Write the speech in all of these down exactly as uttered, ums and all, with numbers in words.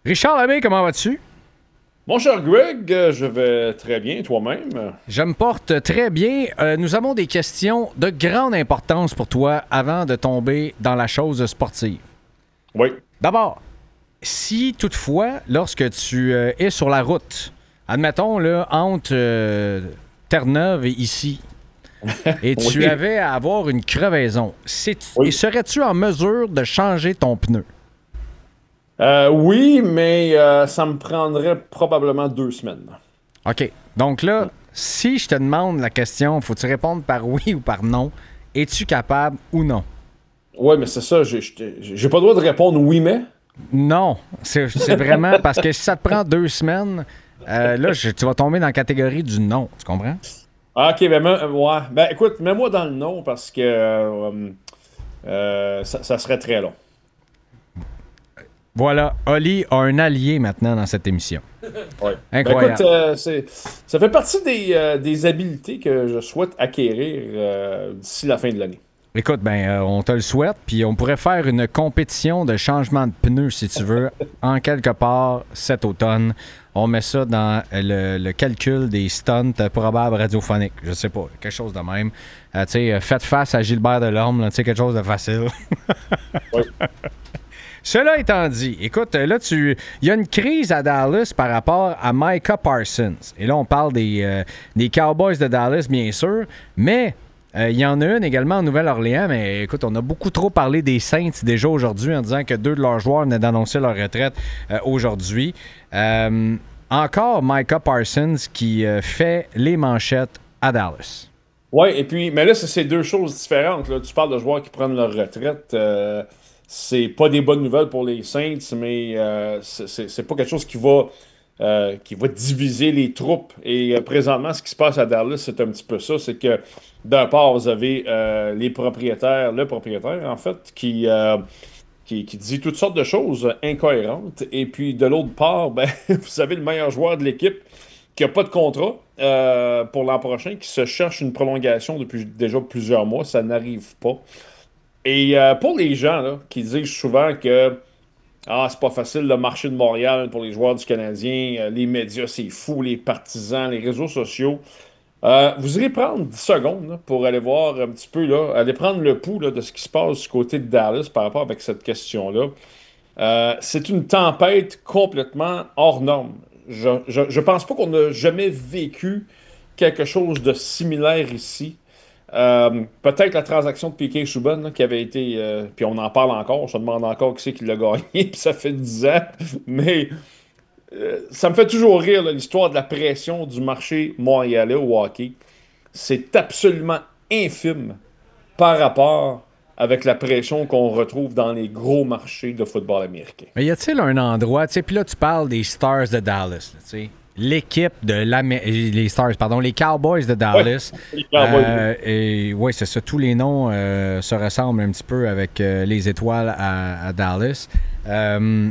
Richard Labbé, comment vas-tu? Mon cher Greg, euh, je vais très bien, toi-même. Je me porte très bien. Euh, nous avons des questions de grande importance pour toi avant de tomber dans la chose sportive. Oui. D'abord, si toutefois, lorsque tu euh, es sur la route, admettons là, entre euh, Terre-Neuve et ici, et tu Oui. avais à avoir une crevaison, c'est- Oui. et serais-tu en mesure de changer ton pneu? Euh, oui, mais euh, ça me prendrait probablement deux semaines. OK. Donc là, si je te demande la question, faut-tu répondre par oui ou par non? Es-tu capable ou non? Oui, mais c'est ça, j'ai j'ai- j'ai pas le droit de répondre oui, mais. Non. C'est c'est vraiment parce que si ça te prend deux semaines, euh, là, je- tu vas tomber dans la catégorie du non. Tu comprends? Ah, ok, ben, me- ouais. Ben écoute, mets-moi dans le nom parce que euh, euh, ça, ça serait très long. Voilà. Oli a un allié maintenant dans cette émission. Ouais. Ben écoute, Incroyable. euh, c'est, ça fait partie des, euh, des habiletés que je souhaite acquérir euh, d'ici la fin de l'année. Écoute, ben, euh, on te le souhaite, puis on pourrait faire une compétition de changement de pneus, si tu veux, en quelque part cet automne. On met ça dans le, le calcul des stunts probables radiophoniques. Je sais pas, quelque chose de même. Euh, tu sais, euh, faites face à Gilbert Delorme, là, tu sais, quelque chose de facile. Oui. Cela étant dit, écoute, là, tu, il y a une crise à Dallas par rapport à Micah Parsons. Et là, on parle des, euh, des Cowboys de Dallas, bien sûr, mais euh, il y en a une également en Nouvelle-Orléans. Mais écoute, on a beaucoup trop parlé des Saints déjà aujourd'hui en disant que deux de leurs joueurs venaient d'annoncer leur retraite euh, aujourd'hui. Euh, encore Micah Parsons qui euh, fait les manchettes à Dallas. Oui, et puis, mais là, c'est c'est deux choses différentes. Là. Tu parles de joueurs qui prennent leur retraite. Euh, c'est pas des bonnes nouvelles pour les Saints, mais euh, c'est c'est- c'est pas quelque chose qui va, euh, qui va diviser les troupes. Et euh, présentement, ce qui se passe à Dallas, c'est un petit peu ça. C'est que d'un part, vous avez euh, les propriétaires, le propriétaire, en fait, qui, euh, qui, qui dit toutes sortes de choses incohérentes. Et puis, de l'autre part, ben, vous avez le meilleur joueur de l'équipe qui n'a pas de contrat euh, pour l'an prochain, qui se cherche une prolongation depuis déjà plusieurs mois. Ça n'arrive pas. Et euh, pour les gens là, qui disent souvent que ah, c'est pas facile le marché de Montréal pour les joueurs du Canadien, euh, les médias, c'est fou, les partisans, les réseaux sociaux. Euh, vous irez prendre dix secondes là, pour aller voir un petit peu, là, aller prendre le pouls là, de ce qui se passe du côté de Dallas par rapport avec cette question-là. Euh, c'est une tempête complètement hors norme. Je, je, je pense pas qu'on a jamais vécu quelque chose de similaire ici. Euh, peut-être la transaction de Piquet Souban là, qui avait été, euh, puis on en parle encore, on se demande encore qui c'est qui l'a gagné, puis ça fait dix ans, mais euh, ça me fait toujours rire là, l'histoire de la pression du marché montréalais au hockey. C'est absolument infime par rapport avec la pression qu'on retrouve dans les gros marchés de football américain. Mais y a-t-il un endroit, tu sais, puis là, tu parles des Stars de Dallas, là, tu sais, l'équipe de l'Amé- les Stars, pardon, les Cowboys de Dallas. Les Cowboys. Euh, et oui, c'est ça, tous les noms euh, se ressemblent un petit peu avec euh, les étoiles à, à Dallas. Euh,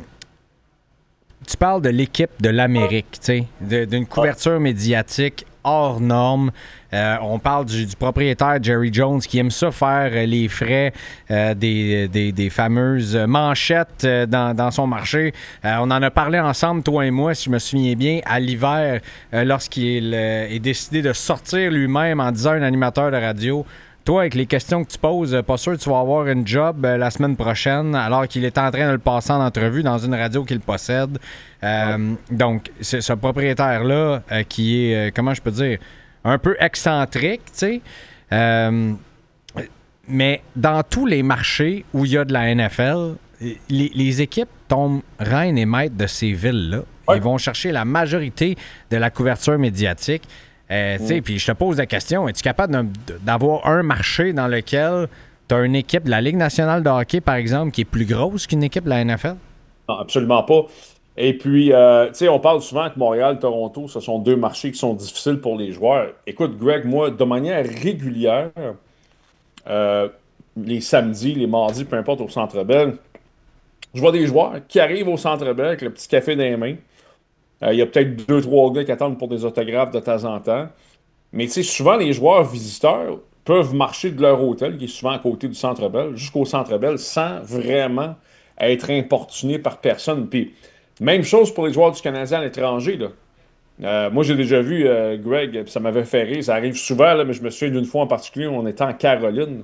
tu parles de l'équipe de l'Amérique, tu sais, de- d'une couverture médiatique hors norme. Euh, on parle du, du propriétaire Jerry Jones qui aime ça faire euh, les frais euh, des, des- des fameuses manchettes euh, dans, dans son marché. Euh, on en a parlé ensemble, toi et moi, si je me souviens bien, à l'hiver, euh, lorsqu'il euh, est décidé de sortir lui-même en disant un animateur de radio. Toi, avec les questions que tu poses, euh, pas sûr que tu vas avoir une job euh, la semaine prochaine, alors qu'il est en train de le passer en entrevue dans une radio qu'il possède. Euh, donc, c'est ce propriétaire-là euh, qui est, euh, comment je peux dire, un peu excentrique, tu sais. Euh, mais dans tous les marchés où il y a de la N F L, les, les équipes tombent reines et maîtres de ces villes-là. Ouais. Ils vont chercher la majorité de la couverture médiatique. Euh, tu sais, puis je te pose la question, es-tu capable de- d'avoir un marché dans lequel tu as une équipe de la Ligue nationale de hockey, par exemple, qui est plus grosse qu'une équipe de la N F L? Non, absolument pas. Et puis, euh, tu sais, on parle souvent que Montréal, Toronto, ce sont deux marchés qui sont difficiles pour les joueurs. Écoute, Greg, moi, de manière régulière, euh, les samedis, les mardis, peu importe, au Centre Bell, je vois des joueurs qui arrivent au Centre Bell avec le petit café dans les mains. Euh, Il y a peut-être deux, trois gars qui attendent pour des autographes de temps en temps. Mais tu sais, souvent, les joueurs visiteurs peuvent marcher de leur hôtel, qui est souvent à côté du Centre Bell, jusqu'au Centre Bell, sans vraiment être importunés par personne. Puis, Même chose pour les joueurs du Canadien à l'étranger, là. Euh, moi, j'ai déjà vu euh, Greg, puis ça m'avait fait rire. Ça arrive souvent, là, mais je me souviens d'une fois en particulier, on était en Caroline.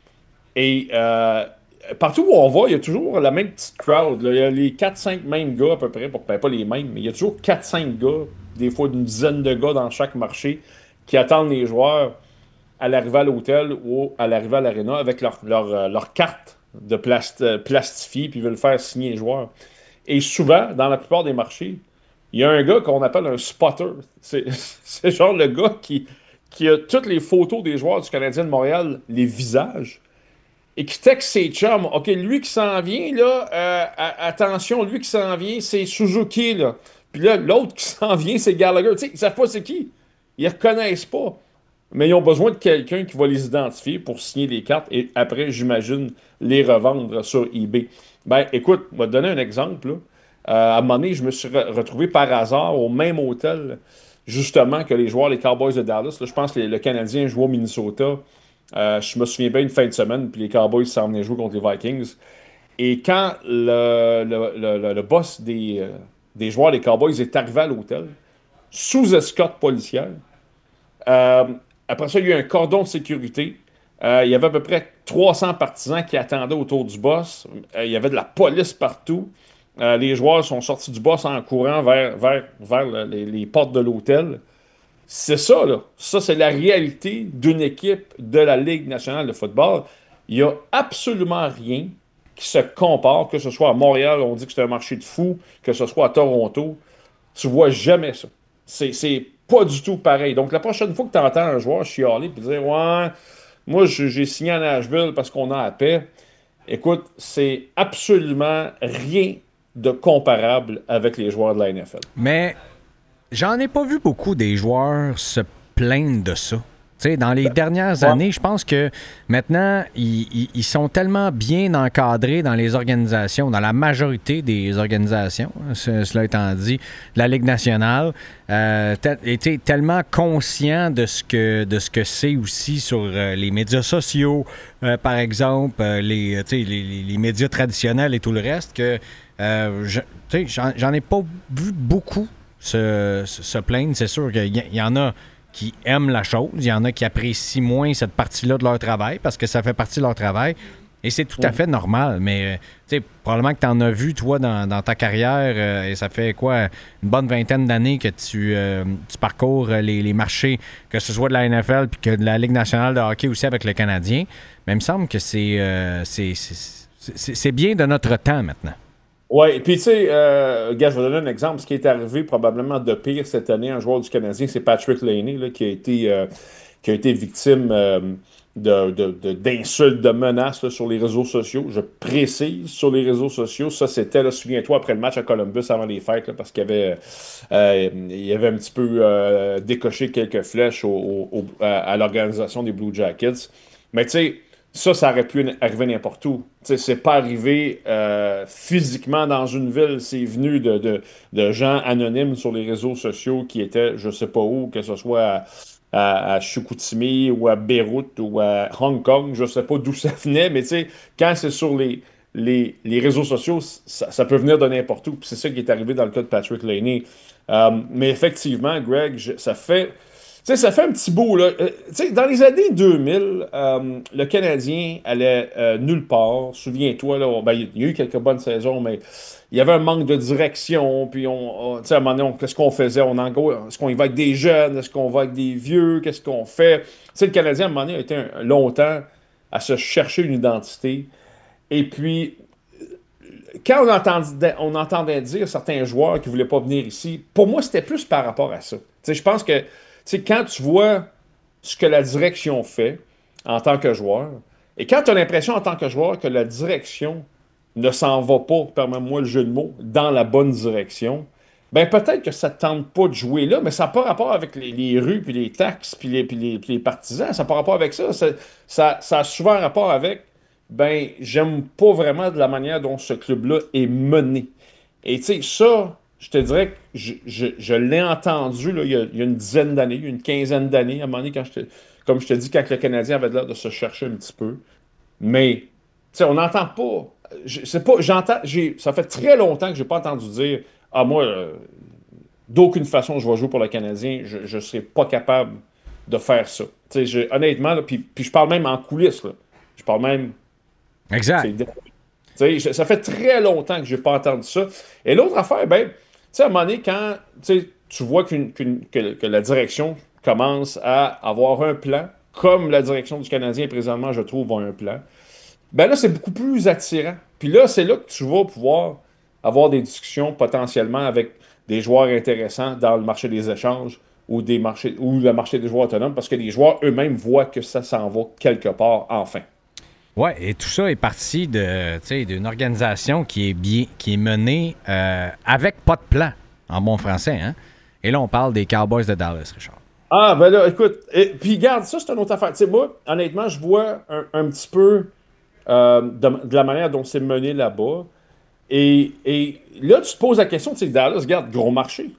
Et euh, partout où on va, il y a toujours la même petite crowd, là. Il y a les quatre cinq mêmes gars à peu près, bon, ben, pas les mêmes, mais il y a toujours quatre cinq gars, des fois une dizaine de gars dans chaque marché, qui attendent les joueurs à l'arrivée à l'hôtel ou à l'arrivée à l'aréna avec leur, leur, euh, leur carte de plast euh, plastifiée, puis ils veulent faire signer les joueurs. Et souvent, dans la plupart des marchés, il y a un gars qu'on appelle un spotter. C'est c'est genre le gars qui, qui a toutes les photos des joueurs du Canadien de Montréal, les visages, et qui texte ses chums. OK, lui qui s'en vient, là, euh, a- attention, lui qui s'en vient, c'est Suzuki, là. Puis là, l'autre qui s'en vient, c'est Gallagher. Tu sais, ils savent pas c'est qui. Ils reconnaissent pas. Mais ils ont besoin de quelqu'un qui va les identifier pour signer les cartes et après, j'imagine, les revendre sur eBay. Ben, écoute, je vais te donner un exemple, là. Euh, à un moment donné, je me suis re- retrouvé par hasard au même hôtel, justement, que les joueurs, les Cowboys de Dallas. Là, je pense que les- le Canadien joue au Minnesota. Euh, je me souviens bien une fin de semaine, puis les Cowboys s'en venaient jouer contre les Vikings. Et quand le, le- le- le- le boss des, euh, des joueurs des Cowboys est arrivé à l'hôtel, sous escorte policière, euh, après ça, il y a eu un cordon de sécurité. Euh, il y avait à peu près trois cents partisans qui attendaient autour du boss. Euh, il y avait de la police partout. Euh, les joueurs sont sortis du boss en courant vers, vers, vers le- les, les portes de l'hôtel. C'est ça, là. Ça, c'est la réalité d'une équipe de la Ligue nationale de football. Il n'y a absolument rien qui se compare, que ce soit à Montréal, on dit que c'est un marché de fou, que ce soit à Toronto. Tu vois jamais ça. C'est c'est pas du tout pareil. Donc, la prochaine fois que tu entends un joueur chialer et dire ouais, moi, je- j'ai signé à Nashville parce qu'on a la paix, écoute, c'est absolument rien de comparable avec les joueurs de la N F L. Mais j'en ai pas vu beaucoup des joueurs se plaindre de ça. Tu sais, dans les dernières Ouais. années, je pense que maintenant, ils, ils- ils sont tellement bien encadrés dans les organisations, dans la majorité des organisations, hein, ce- cela étant dit, de la Ligue nationale, euh, tel- et tu sais, tellement conscients de ce que de ce que c'est aussi sur euh, les médias sociaux, euh, par exemple, euh, les, euh, tu sais, les, les- les médias traditionnels et tout le reste, que euh, je- tu sais, j'en j'en ai pas vu beaucoup se, se se plaindre. C'est sûr qu'il y, y en a qui aiment la chose, il y en a qui apprécient moins cette partie-là de leur travail parce que ça fait partie de leur travail. Et c'est tout à Mm. fait normal. Mais, euh, tu sais, probablement que tu en as vu, toi, dans, dans ta carrière, euh, et ça fait quoi, une bonne vingtaine d'années que tu, euh, tu parcours euh, les, les marchés, que ce soit de la N F L puis que de la Ligue nationale de hockey aussi avec le Canadien. Mais il me semble que c'est, euh, c'est, c'est, c'est- c'est bien de notre temps maintenant. Ouais, et puis tu sais, euh, gars, je vais donner un exemple. Ce qui est arrivé probablement de pire cette année, un joueur du Canadien, c'est Patrick Laney, là, qui a été, euh, qui a été victime euh, de, de- de- d'insultes, de menaces là, sur les réseaux sociaux. Je précise, sur les réseaux sociaux, ça c'était, là, souviens-toi, après le match à Columbus avant les fêtes, là, parce qu'il avait, euh, il avait un petit peu euh, décoché quelques flèches au- au- au- à, à l'organisation des Blue Jackets. Mais tu sais, ça, ça aurait pu arriver n'importe où. Tu sais, c'est pas arrivé euh, physiquement dans une ville, c'est venu de, de- de gens anonymes sur les réseaux sociaux qui étaient, je sais pas où, que ce soit à, à, à Chicoutimi ou à Beyrouth ou à Hong Kong, je sais pas d'où ça venait, mais tu sais, quand c'est sur les, les, les réseaux sociaux, ça, ça peut venir de n'importe où. Puis c'est ça qui est arrivé dans le cas de Patrick Laney. Euh, mais effectivement, Greg, je- ça fait. Tu sais, ça fait un petit bout, là. Euh, tu sais, dans les années deux mille, euh, le Canadien allait euh, nulle part. Souviens-toi, là, on- ben, il y a eu quelques bonnes saisons, mais il y avait un manque de direction. Puis, on, on- tu sais, à un moment donné, on- qu'est-ce qu'on faisait? On en gros, est-ce qu'on y va avec des jeunes? Est-ce qu'on va avec des vieux? Qu'est-ce qu'on fait? Tu sais, le Canadien, à un moment donné, a été un- longtemps à se chercher une identité. Et puis, quand on entendait, on entendait dire certains joueurs qui ne voulaient pas venir ici, pour moi, c'était plus par rapport à ça. Tu sais, je pense que tu sais, quand tu vois ce que la direction fait en tant que joueur, et quand tu as l'impression en tant que joueur que la direction ne s'en va pas, permets-moi le jeu de mots, dans la bonne direction, ben peut-être que ça ne te tente pas de jouer là, mais ça n'a pas rapport avec les, les rues, puis les taxes, puis les, puis les, puis les partisans, ça n'a pas rapport avec ça. Ça, ça, ça a souvent un rapport avec ben, j'aime pas vraiment de la manière dont ce club-là est mené. Et tu sais, ça, je te dirais que je, je- je l'ai entendu là, il y a, il y a une dizaine d'années, il y a une quinzaine d'années, à un moment donné, quand je te- comme je te dis, quand le Canadien avait l'air de se chercher un petit peu. Mais, tu sais, on n'entend pas. Je sais pas, j'entends, j'ai, ça fait très longtemps que j'ai pas entendu dire ah, moi, euh, d'aucune façon je vais jouer pour le Canadien, je ne serais pas capable de faire ça. Tu sais, je- honnêtement, là, puis, puis je parle même en coulisses, là. Je parle même. Exact. c'est- Tu sais, je- ça fait très longtemps que je n'ai pas entendu ça. Et l'autre affaire, ben, tu sais, à un moment donné, quand tu sais, tu vois qu'une- qu'une- que, que la direction commence à avoir un plan, comme la direction du Canadien présentement, je trouve, a un plan, ben là, c'est beaucoup plus attirant. Puis là, c'est là que tu vas pouvoir avoir des discussions potentiellement avec des joueurs intéressants dans le marché des échanges ou des marchés ou le marché des joueurs autonomes parce que les joueurs eux-mêmes voient que ça s'en va quelque part enfin. Ouais, et tout ça est parti de, tu sais, d'une organisation qui est bien, qui est menée euh, avec pas de plan, en bon français, hein? Et là, on parle des Cowboys de Dallas, Richard. Ah, ben là, écoute, et, puis garde, ça, c'est une autre affaire. Tu sais, moi, honnêtement, je vois un, un petit peu euh, de, de la manière dont c'est mené là-bas. Et, et là, tu te poses la question, tu sais, Dallas, regarde, gros marché.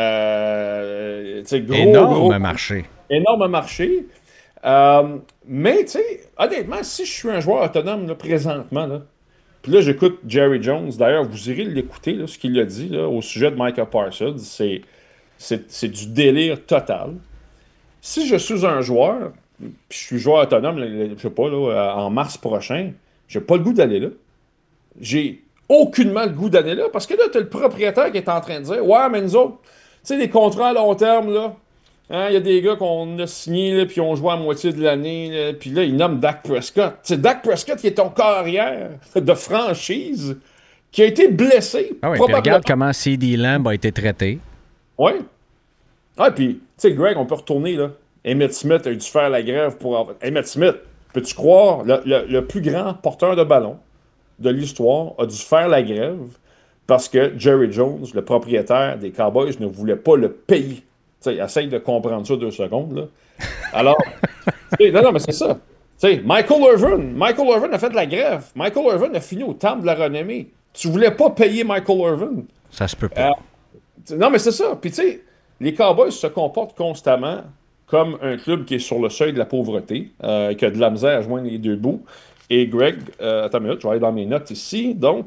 Euh, tu sais, gros, gros, Énorme marché. énorme marché. Euh, mais, tu sais, honnêtement, si je suis un joueur autonome là, présentement, là, puis là, j'écoute Jerry Jones. D'ailleurs, vous irez l'écouter, là, ce qu'il a dit là, au sujet de Micah Parsons. C'est, c'est, c'est du délire total. Si je suis un joueur, puis je suis joueur autonome, là, je sais pas, là, euh, en mars prochain, j'ai pas le goût d'aller là. J'ai aucunement le goût d'aller là parce que là, tu as le propriétaire qui est en train de dire ouais, mais nous autres, tu sais, les contrats à long terme, là, hein, il y a des gars qu'on a signés, là, puis on joue à moitié de l'année, là, puis là, ils nomment Dak Prescott. C'est Dak Prescott qui est ton carrière de franchise qui a été blessé, Ah oui, puis probablement. regarde comment C D Lamb a été traité. Ouais. Ah, puis, tu sais, Greg, on peut retourner, là. Emmett Smith a dû faire la grève pour avoir. Emmett Smith, peux-tu croire, le, le- le plus grand porteur de ballon de l'histoire a dû faire la grève parce que Jerry Jones, le propriétaire des Cowboys, ne voulait pas le payer. Tu sais, essaye de comprendre ça deux secondes, là. Alors, tu sais, non, non, mais c'est ça. Tu sais, Michael Irvin, Michael Irvin a fait de la grève. Michael Irvin a fini au temple de la renommée. Tu voulais pas payer Michael Irvin. Ça se peut Euh, pas. non, mais c'est ça. Puis, tu sais, les Cowboys se comportent constamment comme un club qui est sur le seuil de la pauvreté, euh, qui a de la misère à joindre les deux bouts. Et Greg, euh, attends une minute, je vais aller dans mes notes ici. Donc,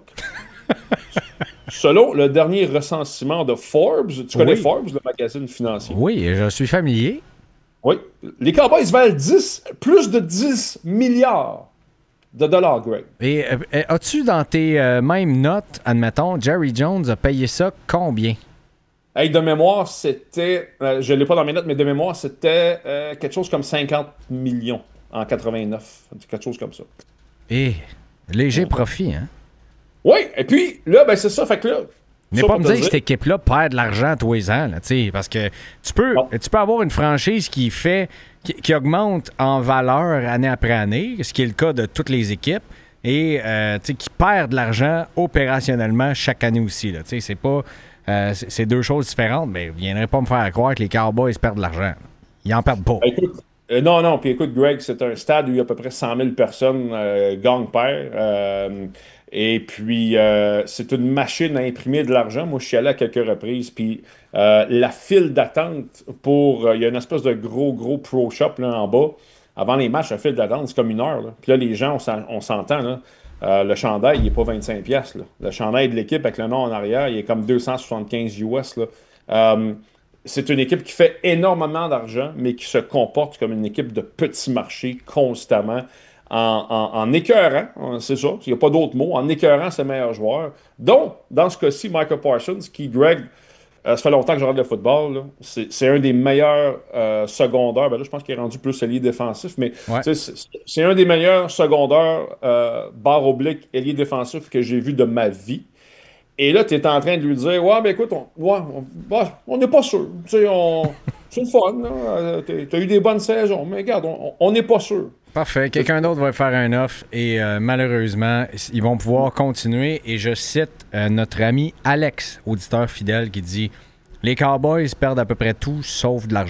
selon le dernier recensement de Forbes, tu connais Oui. Forbes, le magazine financier? Oui, je suis familier. Oui. Les Cowboys valent dix, plus de dix milliards de dollars, Greg. Et euh, as-tu dans tes euh, mêmes notes, admettons, Jerry Jones a payé ça combien? Hey, de mémoire, c'était, euh, je ne l'ai pas dans mes notes, mais de mémoire, c'était euh, quelque chose comme cinquante millions en quatre-vingt-neuf. Quelque chose comme ça. Et léger profit, hein? Oui, et puis là, ben c'est ça. Fait que là. Mais ça pas pour me te dire que cette équipe-là perd de l'argent tous les ans, là, tu sais, parce que tu peux, Non. tu peux avoir une franchise qui fait, qui, qui augmente en valeur année après année, ce qui est le cas de toutes les équipes, et euh, tu sais, qui perd de l'argent opérationnellement chaque année aussi, là, tu sais, c'est pas, euh, c'est c'est deux choses différentes, mais vous viendrez pas me faire croire que les Cowboys perdent de l'argent. Ils en perdent pas. Ben, écoute, euh, non, non, puis écoute, Greg, c'est un stade où il y a à peu près cent mille personnes euh, gang-père. euh, et puis, euh, c'est une machine à imprimer de l'argent. Moi, je suis allé à quelques reprises. Puis, euh, la file d'attente pour. euh, Il y a une espèce de gros, gros pro shop là, en bas. Avant les matchs, la file d'attente, c'est comme une heure. Là. Puis là, les gens, on s'en- on s'entend. Là, euh, le chandail, il n'est pas vingt-cinq piastres. Là. Le chandail de l'équipe avec le nom en arrière, il est comme deux cent soixante-quinze U S. Là. Euh, c'est une équipe qui fait énormément d'argent, mais qui se comporte comme une équipe de petit marché constamment, en, en, en écœurant, hein, c'est ça, il n'y a pas d'autre mot, en écœurant ses meilleurs joueurs. Donc, dans ce cas-ci, Michael Parsons, qui, Greg, euh, ça fait longtemps que je regarde le football, là, c'est, c'est un des meilleurs euh, secondaires. Ben là, je pense qu'il est rendu plus ailier défensif, mais Ouais. tu sais, c'est, c'est un des meilleurs secondaires, euh, barre oblique, ailier défensif que j'ai vu de ma vie. Et là, tu es en train de lui dire ouais, ben écoute, on ouais, on ouais, on n'est pas sûr. Tu sais, on, c'est le fun. Tu as eu des bonnes saisons, mais regarde, on on n'est pas sûr. Parfait. Quelqu'un d'autre va faire un offre et euh, malheureusement, ils vont pouvoir continuer. Et je cite euh, notre ami Alex, auditeur fidèle, qui dit « Les Cowboys perdent à peu près tout sauf de l'argent. »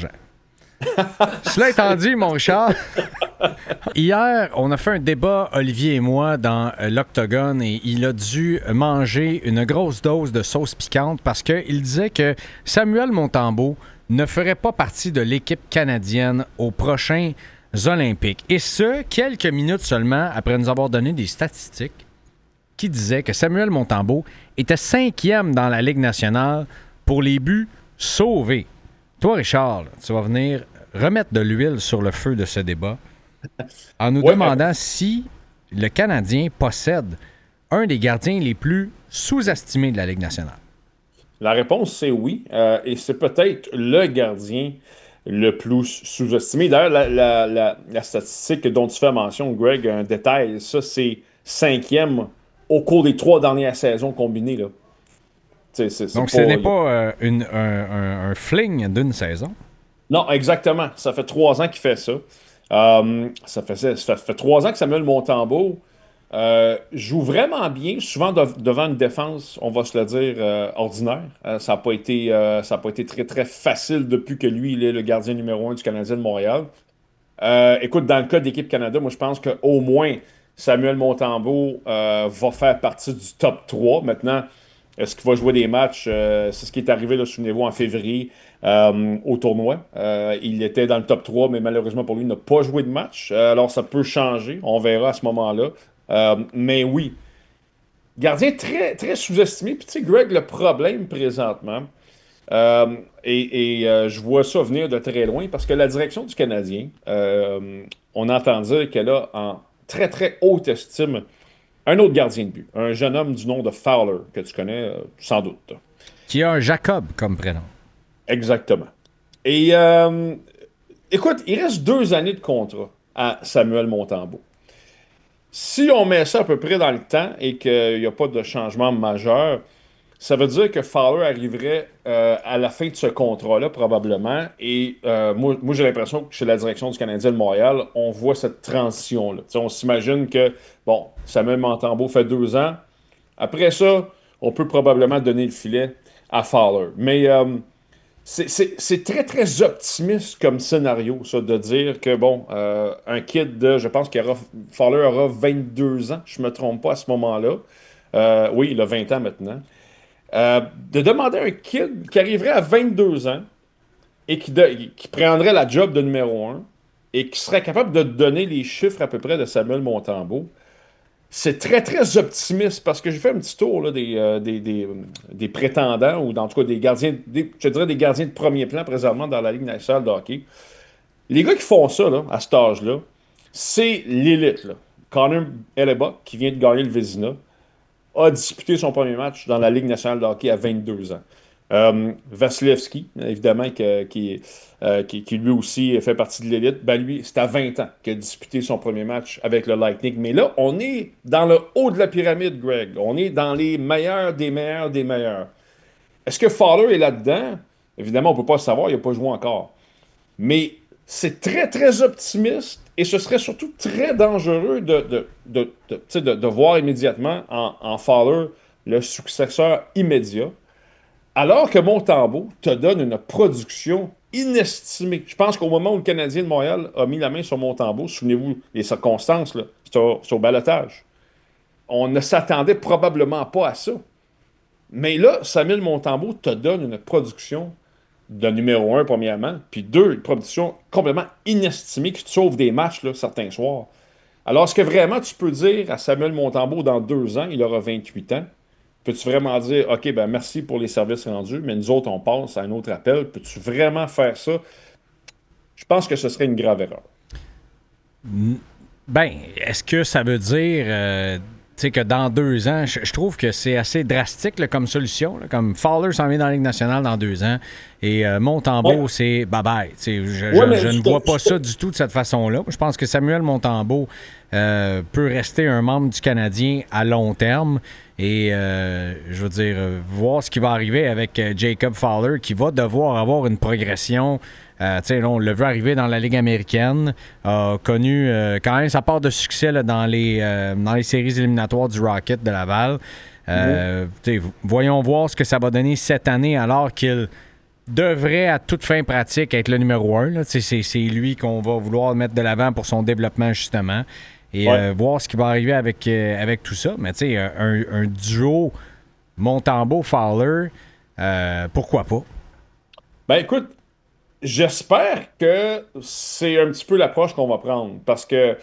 Cela étant dit, mon Richard, hier, on a fait un débat, Olivier et moi, dans euh, l'Octogone et il a dû manger une grosse dose de sauce piquante parce qu'il disait que Samuel Montembeault ne ferait pas partie de l'équipe canadienne aux prochains Olympiques. Et ce, quelques minutes seulement après nous avoir donné des statistiques qui disait que Samuel Montembeault était cinquième dans la Ligue nationale pour les buts sauvés. Toi, Richard, là, tu vas venir remettre de l'huile sur le feu de ce débat en nous Ouais, demandant mais... si le Canadien possède un des gardiens les plus sous-estimés de la Ligue nationale. La réponse, c'est oui. Euh, et c'est peut-être le gardien le plus sous-estimé. D'ailleurs, la, la- la- la statistique dont tu fais mention, Greg, un détail, ça, c'est cinquième au cours des trois dernières saisons combinées, là. Tu sais, C'est, c'est Donc, ce pas, n'est y a- pas euh, une- un, un- un fling d'une saison. Non, exactement. Ça fait trois ans qu'il fait ça. Euh, ça fait, ça fait, fait trois ans que Samuel Montembeault euh, joue vraiment bien, souvent de- devant une défense, on va se le dire, euh, ordinaire. Euh, ça n'a pas été, euh, ça a pas été très, très facile depuis que lui, il est le gardien numéro un du Canadien de Montréal. Euh, écoute, dans le cas d'équipe Canada, moi, je pense qu'au moins Samuel Montembeault euh, va faire partie du top trois. Maintenant, est-ce qu'il va jouer des matchs? Euh, c'est ce qui est arrivé, là, souvenez-vous, en février euh, au tournoi. Euh, il était dans le top trois, mais malheureusement pour lui, il n'a pas joué de match. Euh, alors, ça peut changer. On verra à ce moment-là. Euh, mais oui, gardien très, très sous-estimé. Puis, tu sais, Greg, le problème présentement, euh, et et, euh, je vois ça venir de très loin parce que la direction du Canadien, euh, on entend dire qu'elle a en très, très haute estime un autre gardien de but, un jeune homme du nom de Fowler, que tu connais euh, sans doute. Qui a un Jacob comme prénom. Exactement. Et euh, écoute, il reste deux années de contrat à Samuel Montembeault. Si on met ça à peu près dans le temps et qu'il n'y a pas de changement majeur, ça veut dire que Fowler arriverait euh, à la fin de ce contrat-là, probablement. Et euh, moi, moi j'ai l'impression que chez la direction du Canadien de Montréal, on voit cette transition-là. Tu sais, on s'imagine que, bon, Samuel Montembeault fait deux ans. Après ça, on peut probablement donner le filet à Fowler. Mais euh, c'est c'est- c'est très, très optimiste comme scénario, ça, de dire que, bon, euh, un kid de, je pense qu'il aura, Fowler aura vingt-deux ans, je ne me trompe pas à ce moment-là. Euh, oui, il a vingt ans maintenant. Euh, de demander à un kid qui arriverait à vingt-deux ans et qui, de- qui prendrait la job de numéro un et qui serait capable de donner les chiffres à peu près de Samuel Montembeault, c'est très, très optimiste parce que j'ai fait un petit tour là, des, euh, des, des, des prétendants ou en tout cas des gardiens, des- je dirais des gardiens de premier plan présentement dans la Ligue nationale de hockey. Les gars qui font ça là, à cet âge-là, c'est l'élite, là. Connor Hellebuyck, qui vient de gagner le Vezina, a disputé son premier match dans la Ligue nationale de hockey à vingt-deux ans. Euh, Vasilevski, évidemment, que- qui, euh, qui, qui lui aussi fait partie de l'élite, ben lui, c'est à vingt ans qu'il a disputé son premier match avec le Lightning. Mais là, on est dans le haut de la pyramide, Greg. On est dans les meilleurs des meilleurs des meilleurs. Est-ce que Fowler est là-dedans? Évidemment, on ne peut pas le savoir, il n'a pas joué encore. Mais c'est très, très optimiste et ce serait surtout très dangereux de, de, de, de, tu sais, de- de voir immédiatement en, en Fowler le successeur immédiat, alors que Montembeault te donne une production inestimée. Je pense qu'au moment où le Canadien de Montréal a mis la main sur Montembeault, souvenez-vous les circonstances, là, c'est au, c'est au ballottage. On ne s'attendait probablement pas à ça. Mais là, Samuel Montembeault te donne une production de numéro un, premièrement, puis deux, une production complètement inestimée qui te sauve des matchs, là, certains soirs. Alors, est-ce que vraiment tu peux dire à Samuel Montembeault, dans deux ans, il aura vingt-huit ans, peux-tu vraiment dire, OK, ben merci pour les services rendus, mais nous autres, on passe à un autre appel. Peux-tu vraiment faire ça? Je pense que ce serait une grave erreur. Ben, est-ce que ça veut dire euh, tu sais, que dans deux ans, je, je trouve que c'est assez drastique là, comme solution. Là, comme Fowler s'en vient dans la Ligue nationale dans deux ans et euh, Montembeault, Ouais, c'est bye-bye. Tu sais, Je, ouais je- mais je je ne te, vois pas je te- ça du tout de cette façon-là. Je pense que Samuel Montembeault euh, peut rester un membre du Canadien à long terme et, euh, je veux dire, euh, voir ce qui va arriver avec euh, Jacob Fowler qui va devoir avoir une progression. Euh, tu sais, là, on l'a vu arriver dans la Ligue américaine, a connu euh, quand même sa part de succès là, dans, les, euh, dans les séries éliminatoires du Rocket de Laval. Mhm. Euh, tu sais, voyons voir ce que ça va donner cette année alors qu'il devrait à toute fin pratique être le numéro un. Là. Tu sais, C'est, c'est lui qu'on va vouloir mettre de l'avant pour son développement justement et Ouais. euh, voir ce qui va arriver avec, euh, avec tout ça. Mais tu sais, un, un duo Montembeault-Fowler, euh, pourquoi pas? Ben écoute, j'espère que c'est un petit peu l'approche qu'on va prendre parce que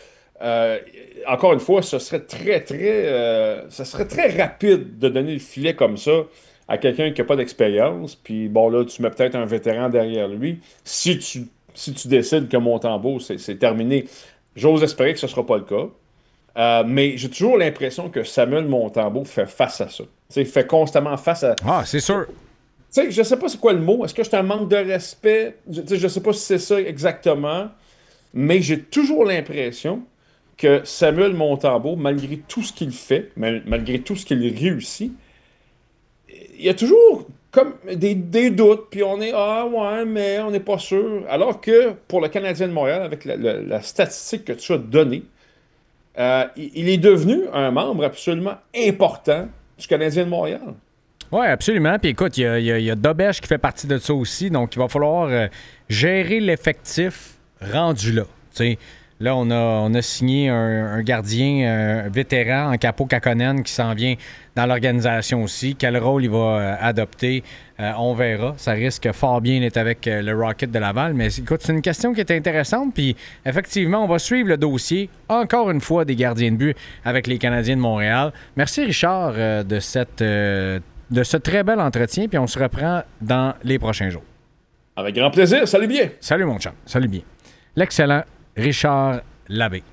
euh, encore une fois, ce serait très, très, euh, ce serait très rapide de donner le filet comme ça à quelqu'un qui n'a pas d'expérience. Puis bon, là, tu mets peut-être un vétéran derrière lui. Si tu, si tu décides que Montembeault, c'est c'est terminé, j'ose espérer que ce ne sera pas le cas. Euh, mais j'ai toujours l'impression que Samuel Montembeault fait face à ça. Tu sais, il fait constamment face à. Ah, c'est sûr. Tu sais, je sais pas c'est quoi le mot. Est-ce que c'est un manque de respect? Je, tu sais, je sais pas si c'est ça exactement. Mais j'ai toujours l'impression que Samuel Montembeault, malgré tout ce qu'il fait, mal- malgré tout ce qu'il réussit, il y a toujours comme des, des doutes, puis on est ah ouais, mais on n'est pas sûr. Alors que pour le Canadien de Montréal, avec la, la- la statistique que tu as donnée, euh, il, il est devenu un membre absolument important du Canadien de Montréal. Oui, absolument. Puis écoute, il y a, il y a- il y a Dobesch qui fait partie de ça aussi. Donc, il va falloir euh, gérer l'effectif rendu là. Tu sais, là, on a, on a signé un, un gardien un vétéran en Capo Kakonen qui s'en vient dans l'organisation aussi. Quel rôle il va euh, adopter, euh, on verra. Ça risque fort bien d'être avec euh, le Rocket de Laval. Mais écoute, c'est une question qui est intéressante. Puis effectivement, on va suivre le dossier, encore une fois, des gardiens de but avec les Canadiens de Montréal. Merci, Richard, euh, de cette... euh, de ce très bel entretien, puis on se reprend dans les prochains jours. Avec grand plaisir. Salut bien. Salut mon chum, salut bien. L'excellent Richard Labbé.